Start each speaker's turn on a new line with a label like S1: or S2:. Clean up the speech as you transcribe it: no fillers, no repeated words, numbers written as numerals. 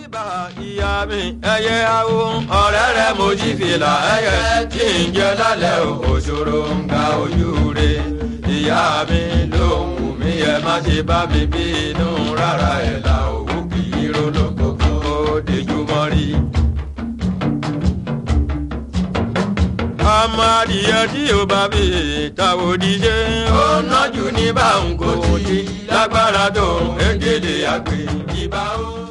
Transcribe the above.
S1: bá ìyá mi ẹyẹ awo ọ̀rẹ́ rẹ̀ mo jí fìlà ẹyẹ tí ń jẹ lálẹ́ òṣòro ń ga ojú rẹ̀ ìyá mi ló ń wù mí ẹ má ṣe bá mi bínú rárá ẹ̀ la òwú kì í rólógbò ó dejú mọ́rí. ọmọ adìyẹ tí ò bá bí tàwọn òdìṣe ó nájú ní báńkò tí lágbára tó ń kéde àgbè ìbá ó.